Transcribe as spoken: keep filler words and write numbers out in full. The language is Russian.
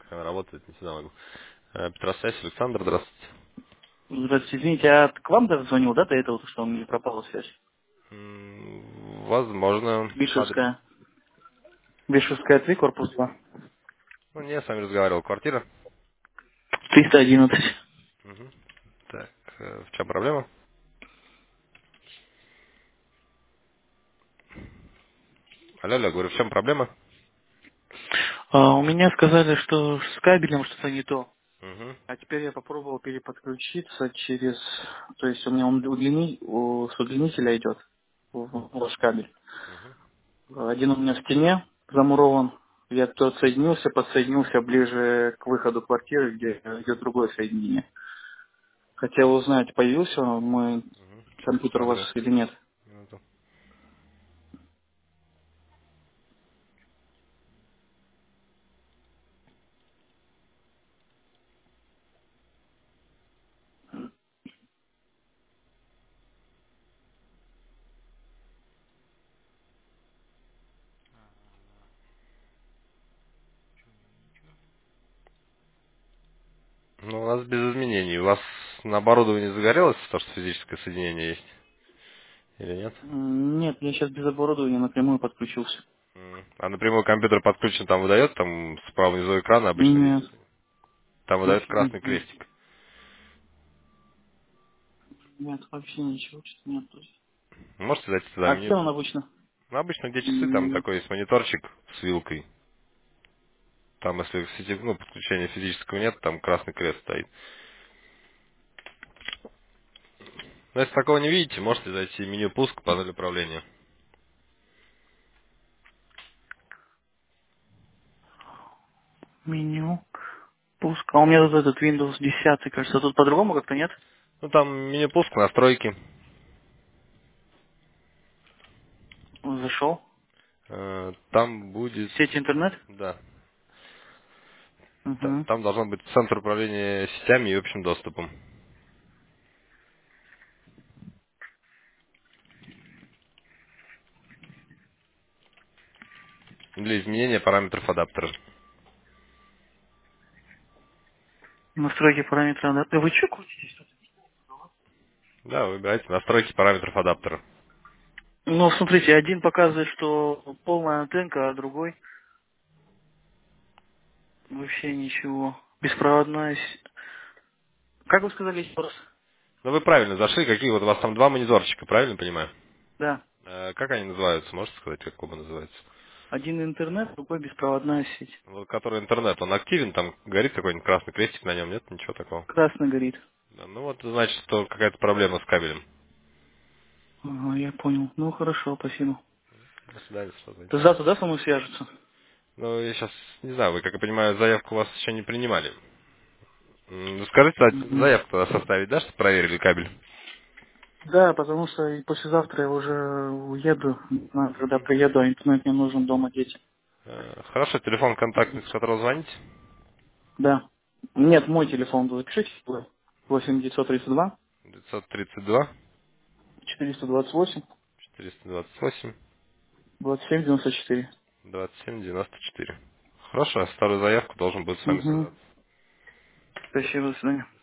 Как она работает, не всегда могу. Э, Петросвязь, Александр, здравствуйте. Здравствуйте, извините, я к вам даже звонил, да, до этого, что у меня пропала связь? М, Возможно, адрес. Бишевская. Бишевская три, корпус два. Ну, не, я с вами разговаривал. Квартира? триста одиннадцать. Мгм. Так, э, в чем проблема? Алло, алло, говорю, в чем проблема? А, у меня сказали, что с кабелем что-то не то. Угу, А теперь я попробовал переподключиться через... То есть у меня он удлини... у... с удлинителя идет в в ваш кабель. угу, Один у меня в стене замурован. Я тот соединился, подсоединился ближе к выходу квартиры, где идет другое соединение. Хотел узнать, появился мой угу. Сейчас компьютер у вас посмотрю. или нет. Минуту. Ну, у нас без изменений. У вас на оборудовании загорелось то, что физическое соединение есть? Или нет? М, Нет, я сейчас без оборудования напрямую подключился. М. А напрямую компьютер подключен, там выдает, там справа внизу экрана обычно Нет. видите? Там выдает красный Мгм. крестик. Нет, вообще ничего что нет. Можете зайти туда в А где меню? он обычно? Ну, обычно где часы, там М, такой есть мониторчик с вилкой. Там, если в сети, ну, подключения физического нет, там красный крест стоит. Но если такого не видите, можете зайти в меню пуск, панель управления. Меню. Пуск. А у меня тут этот Windows десять, кажется. Тут по-другому как-то нет? Ну, там меню пуск, настройки. Зашел. Э, Там будет, Сеть интернет? да, та- Угу. там должен быть центр управления сетями и общим доступом. Для изменения параметров адаптера. Настройки параметров. Да? Да вы что крутитесь тут? Да, выбирайте настройки параметров адаптера. Ну, смотрите, один показывает, что полная антенка, а другой вообще ничего. Беспроводная. с- Как вы сказали еще раз? Ну, вы правильно зашли, какие вот у вас там два мониторчика, правильно понимаю? Да. Э, Как они называются? Можете сказать, как оба называются? Один интернет, другой беспроводная сеть. Вот который интернет, он активен, там горит какой-нибудь красный крестик на нем, нет? Ничего такого. Красно горит. Да, ну вот, значит, что какая-то проблема с кабелем. Ага, я понял. Ну, хорошо, спасибо. До свидания, что То звоните. завтра, да, со мной свяжутся? Ну, я сейчас, не знаю, вы, как я понимаю, заявку у вас еще не принимали. М, ну, Скажите, а Мгм. заявку тогда составить, да, что проверили кабель? Да, потому что и послезавтра я уже уеду. Не знаю, когда Мгм. приеду, а интернет мне нужен дома детям. Э, Хорошо, телефон контактный, с которого звоните? Да. Нет, мой телефон, запишите. восемь девятьсот тридцать два девятьсот тридцать два четыреста двадцать восемь четыреста двадцать восемь двадцать семь девяносто четыре. двадцать семь девяносто четыре. Хорошо, я старую заявку должен будет с вами Угу. связаться. Спасибо, до свидания.